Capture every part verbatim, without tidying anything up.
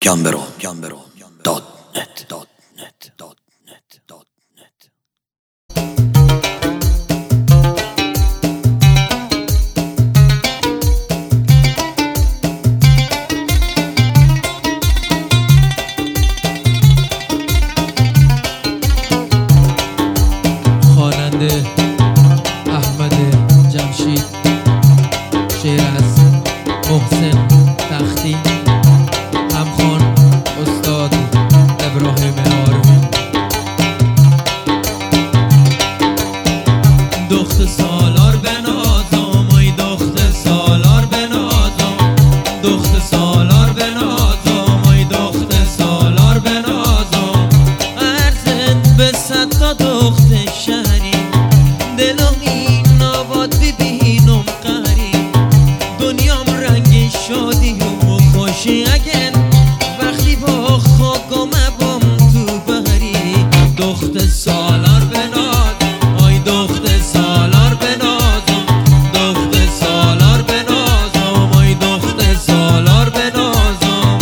گمبرو گمبرو دات نت دات نت دات نت دات نت. خواننده احمد جمشید، شعر از محسن تختی، همخوان استاد ابراهیم عارفی. دخت سالار بنازم، ای دخت سالار بنازم، دخت سالار بنازم، ای دخت سالار بنازم. ارزد به صد تا دخت شهری، دلم این آباد ببینم قهری. دنیام رنگ شادی و خوشی اگن وقتی با خاکم بام تو بهری. دخت سالار بنازم، آی دخت سالار بنازم، دخت سالار بنازم، آی دخت سالار بنازم.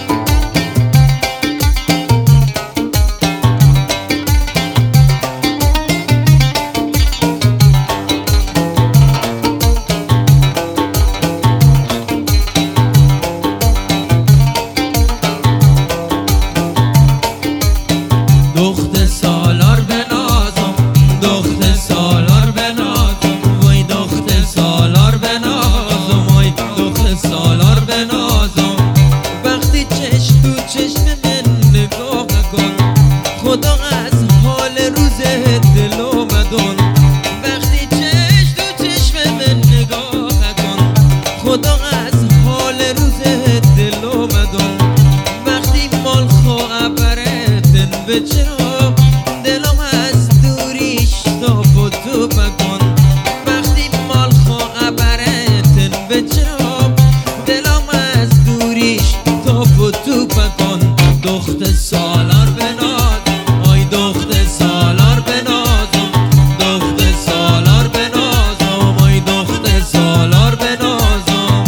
دخت سالار بنازم، دخت سالار بنازم، وای دخت سالار بنازم، وای دخت سالار بنازم. وقتی چشم تو چشم من نگاه کن، خدا از حال روز دل اومدن. وقتی چشم تو چشم من نگاه کن، خدا از حال روز دل اومدن. وقتی مال خواه برتن به چرا دلم از دوریش تاب و تو بکن. وقتی مال خواه برتن به چرا دلم از دوریش تاب و تو بکن. دخت سالار بنازم، آی دخت سالار بنازم، دخت سالار بنازم، آی دخت سالار بنازم.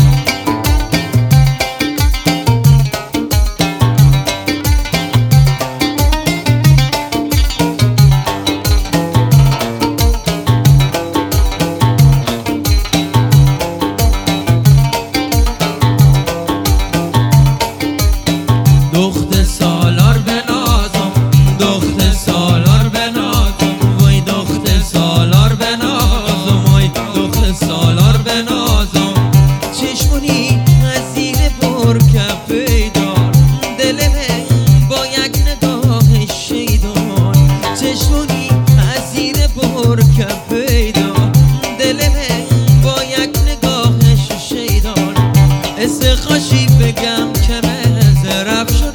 دخت سالار بنازم، دخت سالار بنازم، وای دخت سالار بنازم، وای دخت سالار بنازم. چشمونی از زیر برکب پیدار، دل من با یک نگاه شیدار. چشمونی از زیر برکب پیدار، دل من با یک نگاه شیدار. استخاشی بگم که مهز رفت